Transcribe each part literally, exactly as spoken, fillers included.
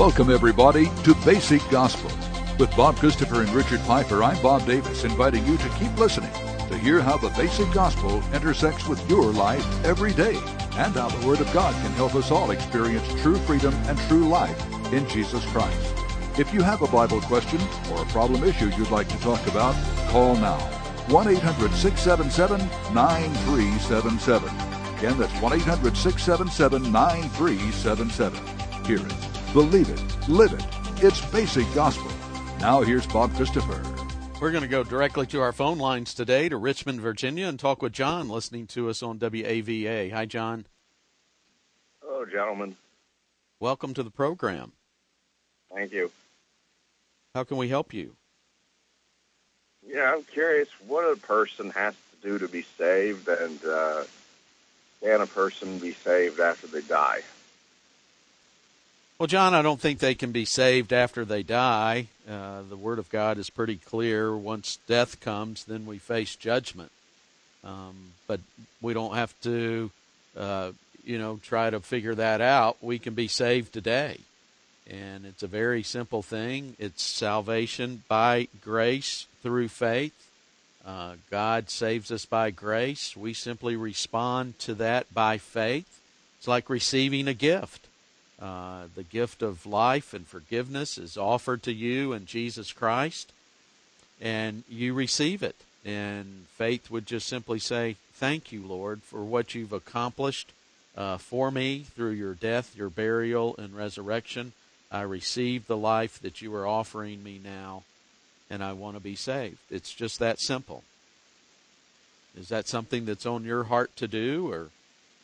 Welcome, everybody, to Basic Gospel. With Bob Christopher and Richard Piper, I'm Bob Davis, inviting you to keep listening to hear how the Basic Gospel intersects with your life every day and how the Word of God can help us all experience true freedom and true life in Jesus Christ. If you have a Bible question or a problem issue you'd like to talk about, call now. one eight hundred six seven seven nine three seven seven. Again, that's one eight hundred six seven seven nine three seven seven. Hear it. Believe it. Live it. It's Basic Gospel. Now here's Bob Christopher. We're going to go directly to our phone lines today to Richmond, Virginia, and talk with John, listening to us on W A V A. Hi, John. Hello, gentlemen. Welcome to the program. Thank you. How can we help you? Yeah, I'm curious what a person has to do to be saved, and uh, can a person be saved after they die? Well, John, I don't think they can be saved after they die. Uh, the Word of God is pretty clear. Once death comes, then we face judgment. Um, but we don't have to, uh, you know, try to figure that out. We can be saved today. And it's a very simple thing. It's salvation by grace through faith. Uh, God saves us by grace. We simply respond to that by faith. It's like receiving a gift. Uh, the gift of life and forgiveness is offered to you in Jesus Christ, and you receive it. And faith would just simply say, thank you, Lord, for what you've accomplished uh, for me through your death, your burial, and resurrection. I receive the life that you are offering me now, and I want to be saved. It's just that simple. Is that something that's on your heart to do, or?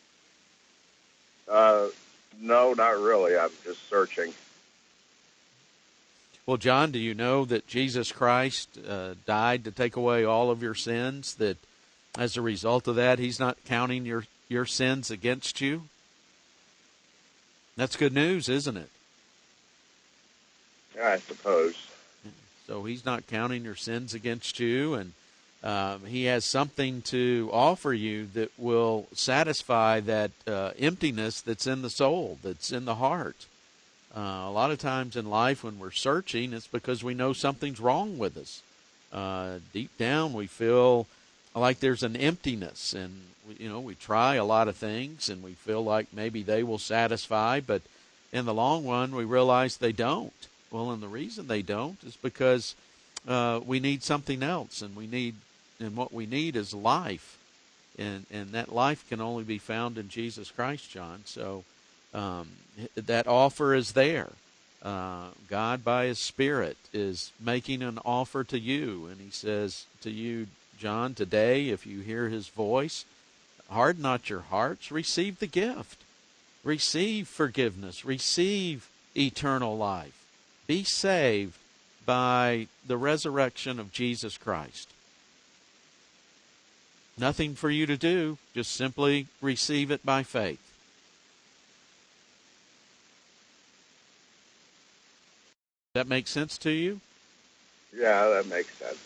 Uh, no, not really. I'm just searching. Well, John, do you know that Jesus Christ uh, died to take away all of your sins, that as a result of that, he's not counting your, your sins against you? That's good news, isn't it? Yeah, I suppose. So he's not counting your sins against you, and um, he has something to offer you that will satisfy that uh, emptiness that's in the soul, that's in the heart. Uh, a lot of times in life when we're searching, it's because we know something's wrong with us. Uh, deep down we feel like there's an emptiness, and we, you know, we try a lot of things, and we feel like maybe they will satisfy, but in the long run we realize they don't. Well, and the reason they don't is because uh, we need something else, and we need, and what we need is life, and and that life can only be found in Jesus Christ, John. So um, that offer is there. Uh, God, by His Spirit, is making an offer to you, and He says to you, John, today, if you hear His voice, harden not your hearts, receive the gift, receive forgiveness, receive eternal life. Be saved by the resurrection of Jesus Christ. Nothing for you to do, just simply receive it by faith. Does that make sense to you? Yeah, that makes sense.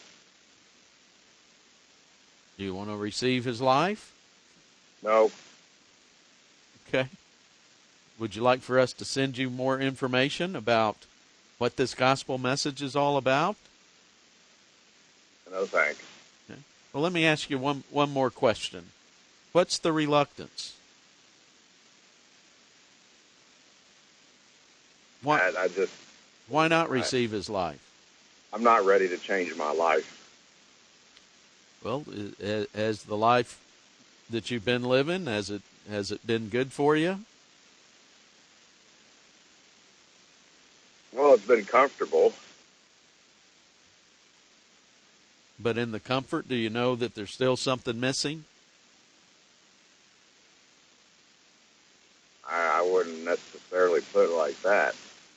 Do you want to receive His life? No. Okay. Would you like for us to send you more information about what this gospel message is all about? No, thanks. Okay. Well, let me ask you one one more question. What's the reluctance? Why, I, I just... why not receive I, His life? I'm not ready to change my life. Well, has the life that you've been living, has it has it been good for you? Well, it's been comfortable. But in the comfort, do you know that there's still something missing? I, I wouldn't necessarily put it like that.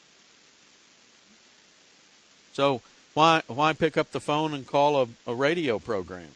So why why pick up the phone and call a, a radio program?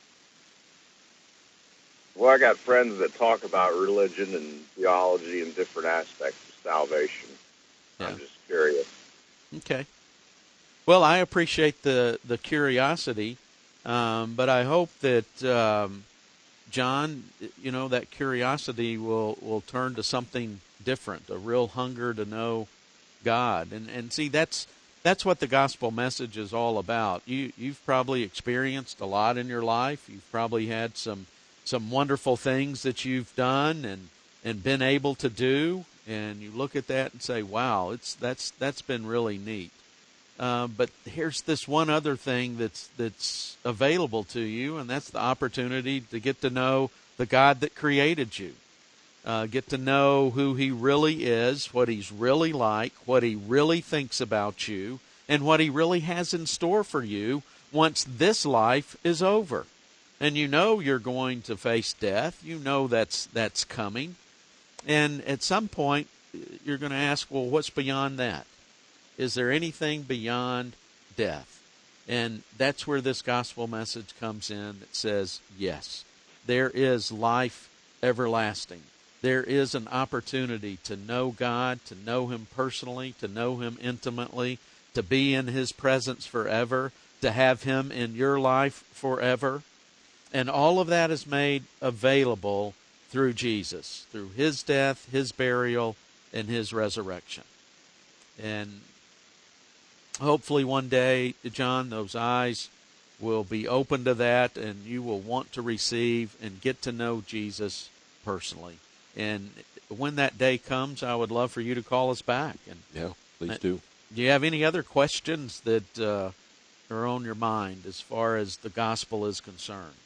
Well, I got friends that talk about religion and theology and different aspects of salvation. Yeah. I'm just curious. Okay. Well, I appreciate the, the curiosity, um, but I hope that, um, John, you know, that curiosity will, will turn to something different, a real hunger to know God. And and see, that's that's what the gospel message is all about. You you've probably experienced a lot in your life. You've probably had some some wonderful things that you've done and and been able to do, and you look at that and say, wow, it's that's that's been really neat. Uh, but here's this one other thing that's that's available to you, and that's the opportunity to get to know the God that created you. Uh, get to know who he really is, what he's really like, what he really thinks about you, and what he really has in store for you once this life is over. And you know you're going to face death. You know that's that's coming. And at some point, you're going to ask, well, what's beyond that? Is there anything beyond death? And that's where this gospel message comes in that says, yes, there is life everlasting. There is an opportunity to know God, to know him personally, to know him intimately, to be in his presence forever, to have him in your life forever. And all of that is made available through Jesus, through his death, his burial, and his resurrection. And hopefully one day, John, those eyes will be open to that, and you will want to receive and get to know Jesus personally. And when that day comes, I would love for you to call us back. And yeah, please do. Do you have any other questions that uh, are on your mind as far as the gospel is concerned?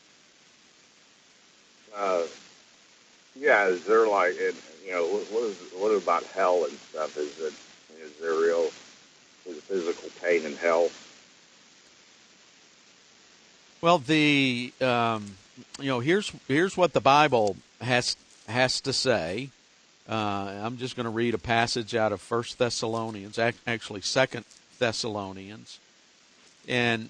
Uh, yeah, is there like, it, you know, what, what, is, what about hell and stuff? Is it, is there real, is physical pain in hell? Well, the um, you know, here's here's what the Bible has has to say. Uh, I'm just going to read a passage out of First Thessalonians, actually Second Thessalonians, and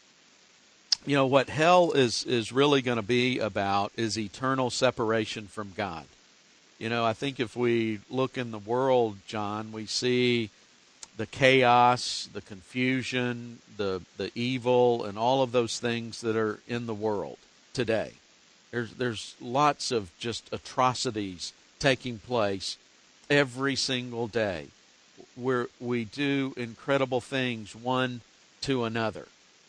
you know what hell is is really going to be about is eternal separation from God. You know, I think if we look in the world, John, we see the chaos, the confusion, the the evil, and all of those things that are in the world today. There's there's lots of just atrocities taking place every single day, where we do incredible things one to another.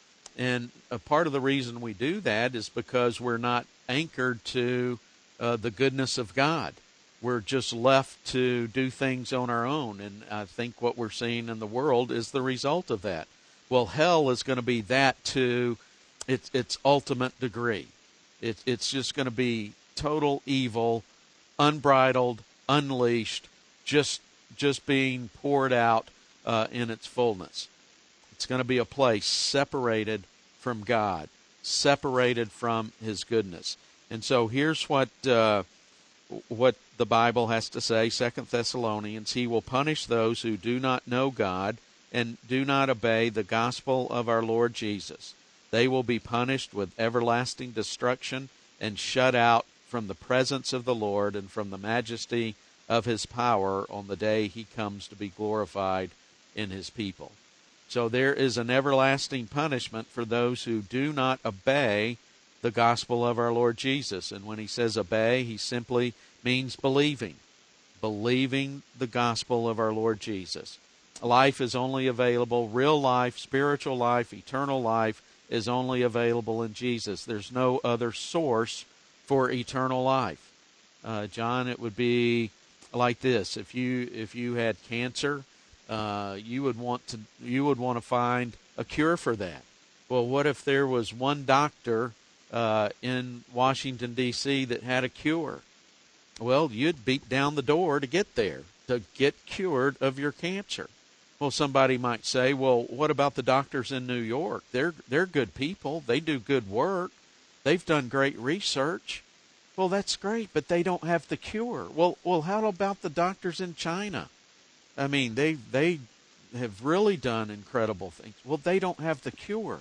And a part of the reason we do that is because we're not anchored to uh, the goodness of God. We're just left to do things on our own. And I think what we're seeing in the world is the result of that. Well, hell is going to be that to its, its ultimate degree. It, it's just going to be total evil, unbridled, unleashed, just just being poured out uh, in its fullness. It's going to be a place separated from God, separated from his goodness. And so here's what uh, what the Bible has to say, Second Thessalonians. He will punish those who do not know God and do not obey the gospel of our Lord Jesus. They will be punished with everlasting destruction and shut out from the presence of the Lord and from the majesty of his power on the day he comes to be glorified in his people. So there is an everlasting punishment for those who do not obey the gospel of our Lord Jesus. And when he says obey, he simply means believing, believing the gospel of our Lord Jesus. Life is only available, real life, spiritual life, eternal life is only available in Jesus. There's no other source for eternal life. Uh, John, it would be like this: if you if you had cancer, uh, you would want to you would want to find a cure for that. Well, what if there was one doctor uh, in Washington D C that had a cure? Well, you'd beat down the door to get there, to get cured of your cancer. Well, somebody might say, well, what about the doctors in New York? They're they're good people. They do good work. They've done great research. Well, that's great, but they don't have the cure. Well, well, how about the doctors in China? I mean, they they have really done incredible things. Well, they don't have the cure.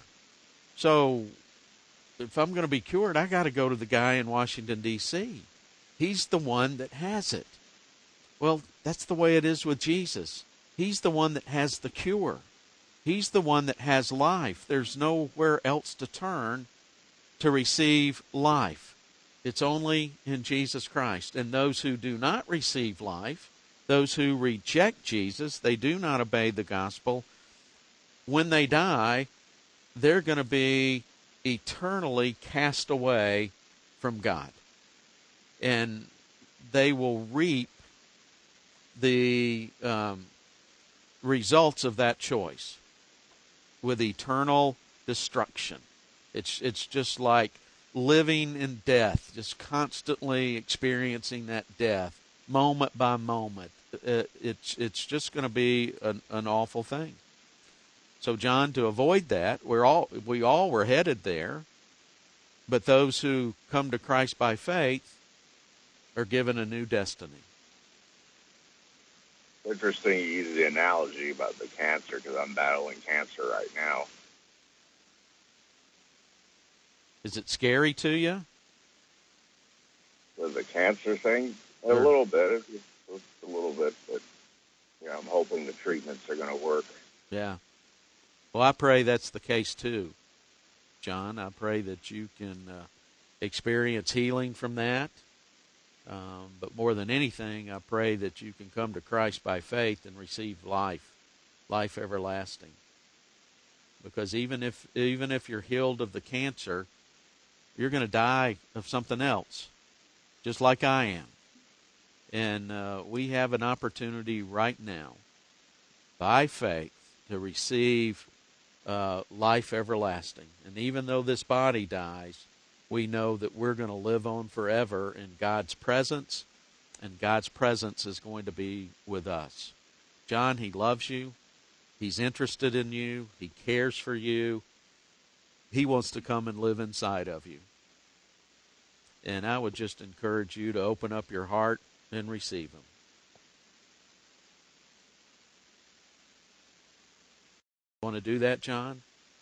So if I'm going to be cured, I got to go to the guy in Washington, D C He's the one that has it. Well, that's the way it is with Jesus. He's the one that has the cure. He's the one that has life. There's nowhere else to turn to receive life. It's only in Jesus Christ. And those who do not receive life, those who reject Jesus, they do not obey the gospel, when they die, they're going to be eternally cast away from God. And they will reap the um, results of that choice with eternal destruction. It's it's just like living in death, just constantly experiencing that death, moment by moment. Uh, it's it's just going to be an, an awful thing. So, John, to avoid that, we're all we all were headed there, but those who come to Christ by faith are given a new destiny. Interesting you use the analogy about the cancer, because I'm battling cancer right now. Is it scary to you? With the cancer thing? A Sure. little bit. It's just, it's a little bit, but you know, I'm hoping the treatments are going to work. Yeah. Well, I pray that's the case too, John. I pray that you can uh, experience healing from that. Um, but more than anything, I pray that you can come to Christ by faith and receive life, life everlasting. Because even if even if you're healed of the cancer, you're going to die of something else, just like I am. And uh, we have an opportunity right now, by faith, to receive uh, life everlasting. And even though this body dies, we know that we're going to live on forever in God's presence, and God's presence is going to be with us. John, He loves you. He's interested in you. He cares for you. He wants to come and live inside of you. And I would just encourage you to open up your heart and receive Him. Want to do that, John?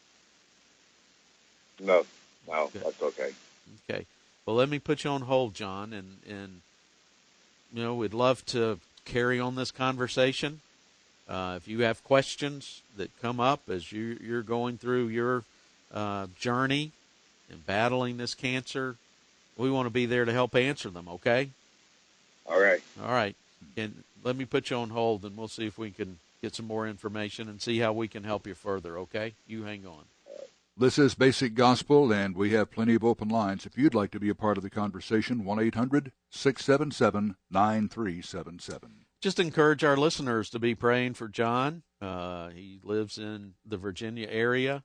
No, no, Good. that's okay. Okay. Well, let me put you on hold, John, and, and you know, we'd love to carry on this conversation. Uh, if you have questions that come up as you, you're going through your uh, journey and battling this cancer, we want to be there to help answer them, okay? All right. All right. And let me put you on hold, and we'll see if we can get some more information and see how we can help you further, okay? You hang on. This is Basic Gospel, and we have plenty of open lines. If you'd like to be a part of the conversation, one eight hundred six seven seven nine three seven seven. Just encourage our listeners to be praying for John. Uh, he lives in the Virginia area.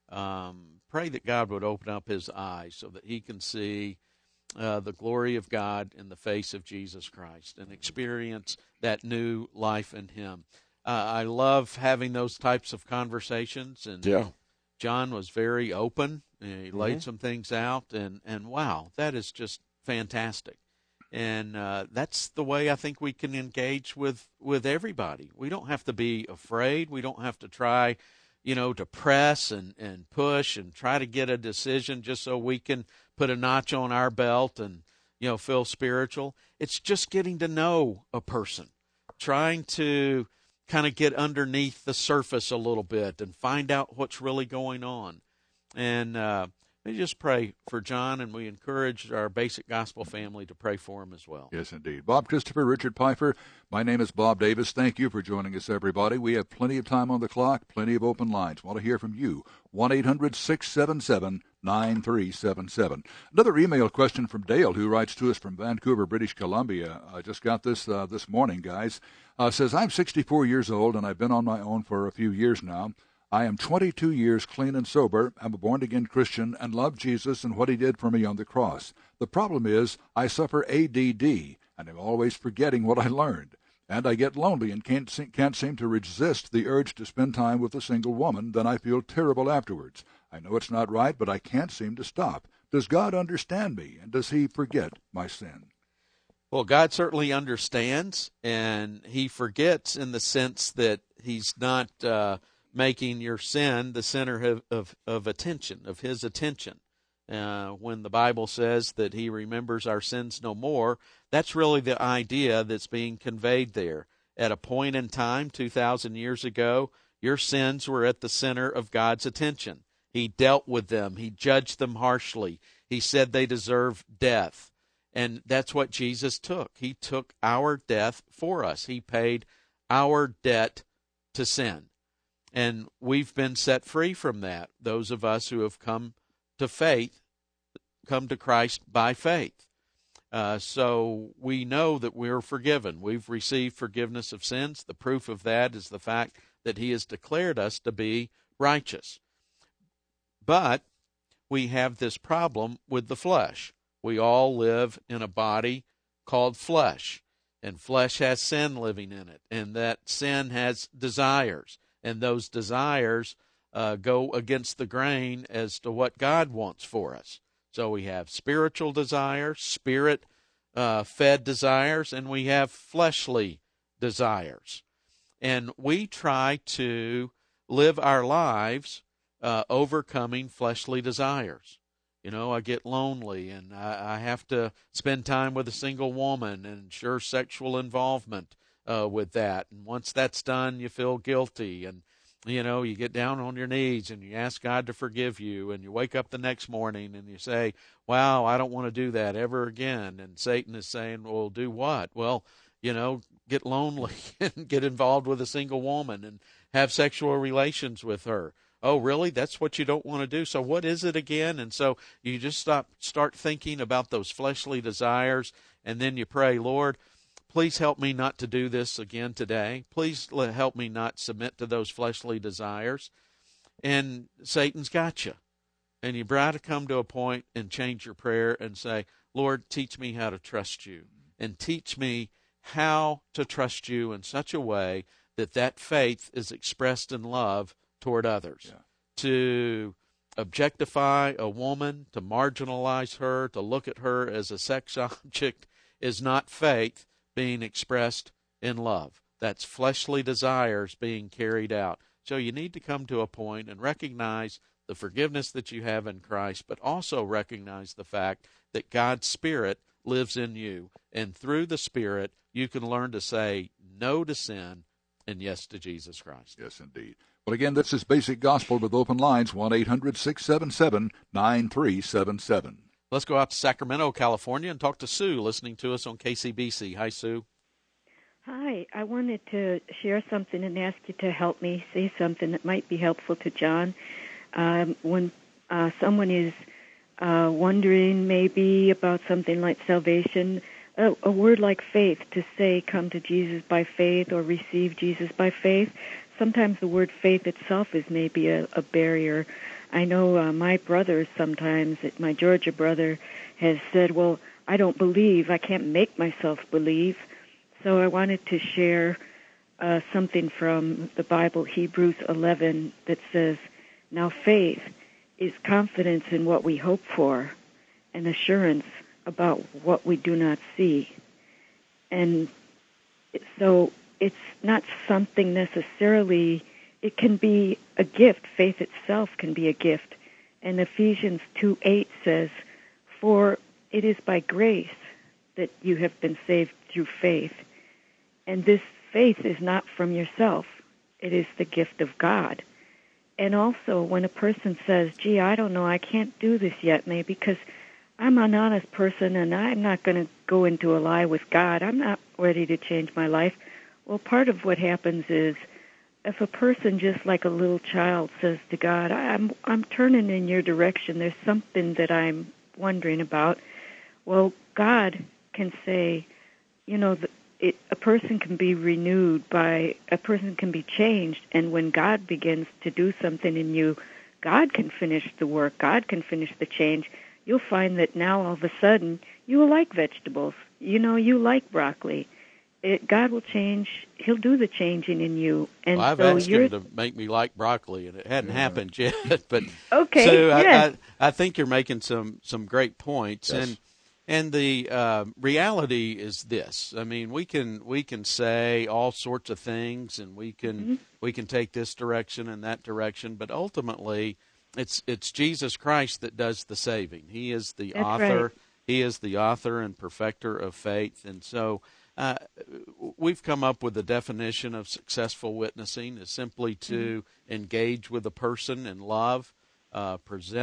Um, pray that God would open up his eyes so that he can see uh, the glory of God in the face of Jesus Christ and experience that new life in him. Uh, I love having those types of conversations, and Yeah. John was very open. He Mm-hmm. laid some things out, and, and wow, that is just fantastic. And uh, that's the way I think we can engage with, with everybody. We don't have to be afraid. We don't have to try, you know, to press and, and push and try to get a decision just so we can put a notch on our belt and, you know, feel spiritual. It's just getting to know a person, trying to kind of get underneath the surface a little bit and find out what's really going on. And uh, we just pray for John, and we encourage our Basic Gospel family to pray for him as well. Yes, indeed. Bob Christopher, Richard Pfeiffer. My name is Bob Davis. Thank you for joining us, everybody. We have plenty of time on the clock, plenty of open lines. Want to hear from you. one eight hundred six seven seven nine three seven seven. Another email question from Dale, who writes to us from Vancouver, British Columbia. I just got this uh, this morning, guys. Uh, says, I'm sixty-four years old, and I've been on my own for a few years now. I am twenty-two years clean and sober. I'm a born-again Christian and love Jesus and what he did for me on the cross. The problem is I suffer A D D, and I'm always forgetting what I learned. And I get lonely and can't, se- can't seem to resist the urge to spend time with a single woman. Then I feel terrible afterwards. I know it's not right, but I can't seem to stop. Does God understand me, and does he forget my sin? Well, God certainly understands, and he forgets in the sense that he's not uh, making your sin the center of, of, of attention, of his attention. Uh, when the Bible says that he remembers our sins no more, that's really the idea that's being conveyed there. At a point in time, two thousand years ago, your sins were at the center of God's attention. He dealt with them. He judged them harshly. He said they deserve death. And that's what Jesus took. He took our death for us. He paid our debt to sin. And we've been set free from that, those of us who have come to faith, come to Christ by faith. Uh, so we know that we're forgiven. We've received forgiveness of sins. The proof of that is the fact that he has declared us to be righteous. But we have this problem with the flesh. We all live in a body called flesh, and flesh has sin living in it, and that sin has desires, and those desires uh, go against the grain as to what God wants for us. So we have spiritual desires, spirit-fed uh, desires, and we have fleshly desires. And we try to live our lives uh, overcoming fleshly desires. You know, I get lonely, and I, I have to spend time with a single woman and ensure sexual involvement uh, with that. And once that's done, you feel guilty, and you know, you get down on your knees and you ask God to forgive you, and you wake up the next morning and you say, wow, I don't want to do that ever again. And Satan is saying, well, do what? Well, you know, get lonely and get involved with a single woman and have sexual relations with her. Oh, really? That's what you don't want to do? So what is it again? And so you just stop, start thinking about those fleshly desires, and then you pray, Lord, please help me not to do this again today. Please help me not submit to those fleshly desires. And Satan's got you. And you try to come to a point and change your prayer and say, Lord, teach me how to trust you. And teach me how to trust you in such a way that that faith is expressed in love toward others. Yeah. To objectify a woman, to marginalize her, to look at her as a sex object is not faith being expressed in love. That's fleshly desires being carried out. So you need to come to a point and recognize the forgiveness that you have in Christ, but also recognize the fact that God's Spirit lives in you. And through the Spirit, you can learn to say no to sin and yes to Jesus Christ. Yes, indeed. Well, again, this is Basic Gospel with open lines, one eight hundred six seven seven nine three seven seven. Let's go out to Sacramento, California, and talk to Sue, listening to us on K C B C. Hi, Sue. Hi. I wanted to share something and ask you to help me say something that might be helpful to John. Um, when uh, someone is uh, wondering maybe about something like salvation, a, a word like faith, to say come to Jesus by faith or receive Jesus by faith, sometimes the word faith itself is maybe a, a barrier. I know uh, my brother sometimes, my Georgia brother, has said, well, I don't believe. I can't make myself believe. So I wanted to share uh, something from the Bible, Hebrews eleven, that says, now faith is confidence in what we hope for and assurance about what we do not see. And so it's not something necessarily. It can be a gift. Faith itself can be a gift. And Ephesians two eight says, for it is by grace that you have been saved through faith. And this faith is not from yourself. It is the gift of God. And also, when a person says, gee, I don't know, I can't do this yet, maybe because I'm an honest person and I'm not going to go into a lie with God. I'm not ready to change my life. Well, part of what happens is, if a person, just like a little child, says to God, I'm I'm turning in your direction, there's something that I'm wondering about, well, God can say, you know, it, a person can be renewed by, a person can be changed, and when God begins to do something in you, God can finish the work, God can finish the change. You'll find that now all of a sudden you will like vegetables, you know, you like broccoli. It, God will change. He'll do the changing in you. And well, I've so asked you're... him to make me like broccoli, and it hadn't yeah. happened yet. But okay, so yes. I, I, I think you're making some, some great points, yes. and and the uh, reality is this. I mean, we can we can say all sorts of things, and we can mm-hmm. we can take this direction and that direction, but ultimately, it's it's Jesus Christ that does the saving. He is the That's author. Right. He is the author and perfecter of faith, and so. Uh, we've come up with a definition of successful witnessing is simply to mm-hmm. engage with a person in love, uh, present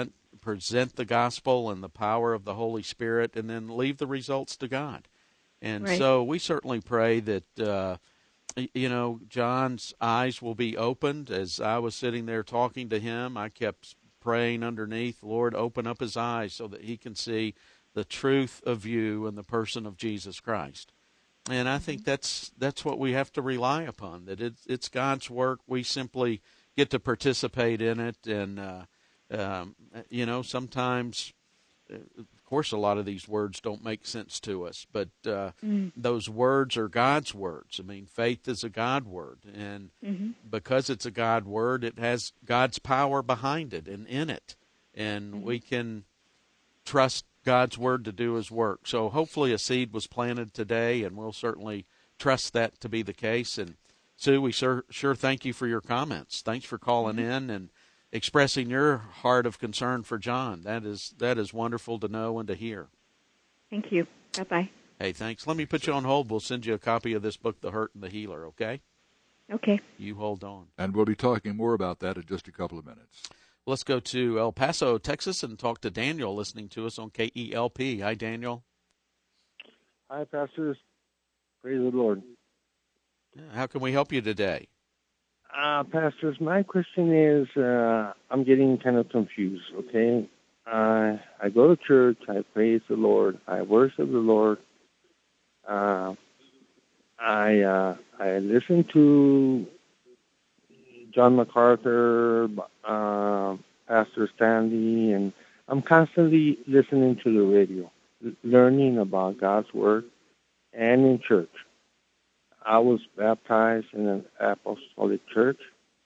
present the gospel and the power of the Holy Spirit, and then leave the results to God. And Right. so we certainly pray that, uh, you know, John's eyes will be opened. As I was sitting there talking to him, I kept praying underneath, Lord, open up his eyes so that he can see the truth of you and the person of Jesus Christ. And I think that's that's what we have to rely upon, that it's, it's God's work. We simply get to participate in it. And, uh, um, you know, sometimes, of course, a lot of these words don't make sense to us, but uh, mm. those words are God's words. I mean, faith is a God word. And mm-hmm. because it's a God word, it has God's power behind it and in it. And mm-hmm. we can trust God's word to do his work. So hopefully a seed was planted today, and we'll certainly trust that to be the case. And Sue, we sure, sure thank you for your comments. Thanks for calling mm-hmm. in and expressing your heart of concern for John. That is that is wonderful to know and to hear. Thank you. Bye-bye. Hey, thanks. Let me put you on hold. We'll send you a copy of this book, The Hurt and the Healer, okay? Okay. You hold on. And we'll be talking more about that in just a couple of minutes. Let's go to El Paso, Texas, and talk to Daniel listening to us on K E L P. Hi, Daniel. Hi, pastors. Praise the Lord. How can we help you today? Uh, pastors, my question is, uh, I'm getting kind of confused, okay? Uh, I go to church, I praise the Lord, I worship the Lord. Uh, I uh, I listen to John MacArthur, uh, Pastor Stanley, and I'm constantly listening to the radio, learning about God's Word, and in church. I was baptized in an apostolic church,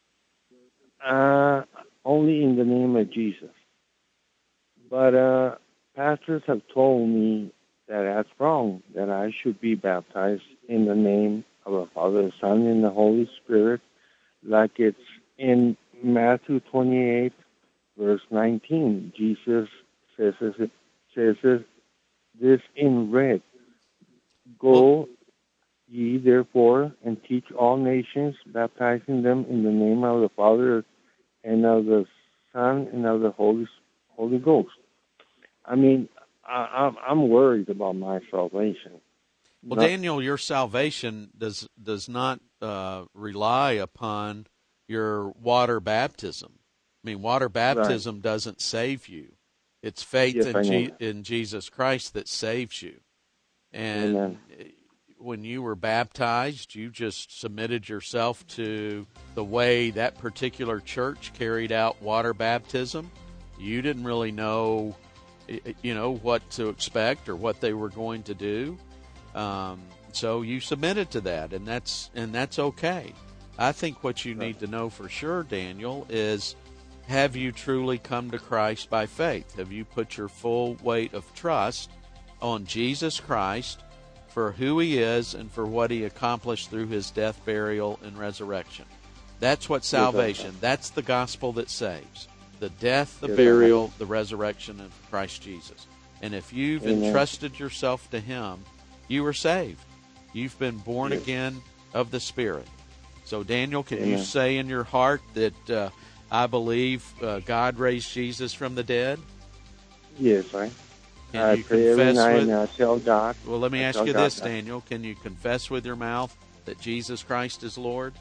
uh, only in the name of Jesus. But uh, pastors have told me that that's wrong, that I should be baptized in the name of the Father, the Son, and the Holy Spirit, like it's in Matthew twenty-eight, verse nineteen. Jesus says, says this in red. Go ye therefore and teach all nations, baptizing them in the name of the Father and of the Son and of the Holy Holy Ghost. I mean, I, I'm worried about my salvation. Well, Daniel, your salvation does does not uh, rely upon your water baptism. I mean, water baptism right. doesn't save you. It's faith yes, in, G- in Jesus Christ that saves you. And Amen. when you were baptized, you just submitted yourself to the way that particular church carried out water baptism. You didn't really know, you know, what to expect or what they were going to do. Um, so you submitted to that, and that's and that's okay. I think what you need to know for sure, Daniel, is have you truly come to Christ by faith? Have you put your full weight of trust on Jesus Christ for who he is and for what he accomplished through his death, burial, and resurrection? That's what salvation, that's the gospel that saves. The death, the burial, the resurrection of Christ Jesus. And if you've Amen. entrusted yourself to him, you are saved. You've been born yes. again of the Spirit. So, Daniel, can Amen. you say in your heart that uh, I believe uh, God raised Jesus from the dead? Yes, I. Can I you pray confess every night with, and I tell God. Well, let me I ask you God this, that. Daniel. Can you confess with your mouth that Jesus Christ is Lord?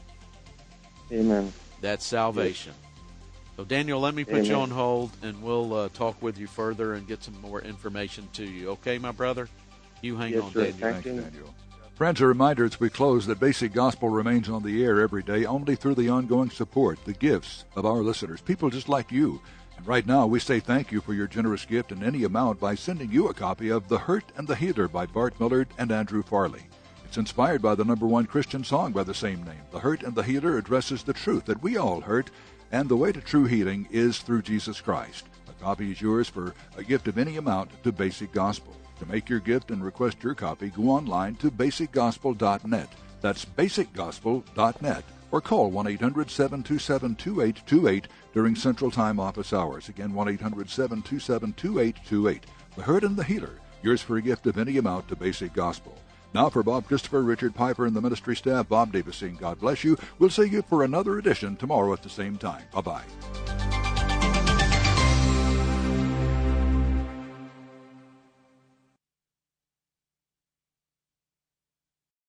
Amen. That's salvation. Yes. So, Daniel, let me put Amen. you on hold, and we'll uh, talk with you further and get some more information to you. Okay, my brother? You hang yes, on, sir. Daniel. Thank you. Daniel. Friends, a reminder as we close that Basic Gospel remains on the air every day only through the ongoing support, the gifts of our listeners, people just like you. And right now, we say thank you for your generous gift in any amount by sending you a copy of The Hurt and the Healer by Bart Millard and Andrew Farley. It's inspired by the number one Christian song by the same name. The Hurt and the Healer addresses the truth that we all hurt, and the way to true healing is through Jesus Christ. A copy is yours for a gift of any amount to Basic Gospel. To make your gift and request your copy, go online to basic gospel dot net. That's basic gospel dot net. Or call one eight hundred seven two seven two eight two eight during Central Time office hours. Again, one eight hundred seven two seven two eight two eight. The Hurt and the Healer, yours for a gift of any amount to Basic Gospel. Now for Bob Christopher, Richard Piper, and the ministry staff, Bob Davis saying God bless you. We'll see you for another edition tomorrow at the same time. Bye-bye.